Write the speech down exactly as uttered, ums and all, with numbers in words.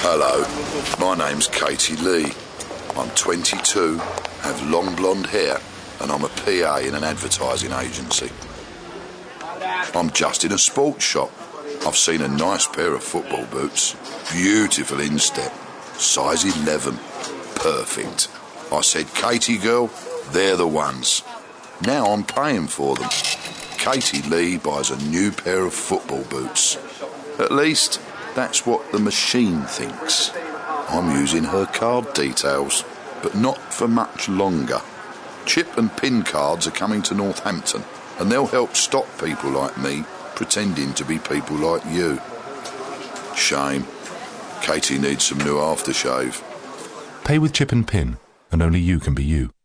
Hello, my name's Katie Lee. I'm twenty-two, have long blonde hair, and I'm a P A in an advertising agency. I'm just in a sports shop. I've seen a nice pair of football boots. Beautiful instep. Size eleven. Perfect. I said, Katie girl, they're the ones. Now I'm paying for them. Katie Lee buys a new pair of football boots. At least, that's what the machine thinks. I'm using her card details, but not for much longer. Chip and PIN cards are coming to Northampton, and they'll help stop people like me pretending to be people like you. Shame. Katie needs some new aftershave. Pay with Chip and PIN, and only you can be you.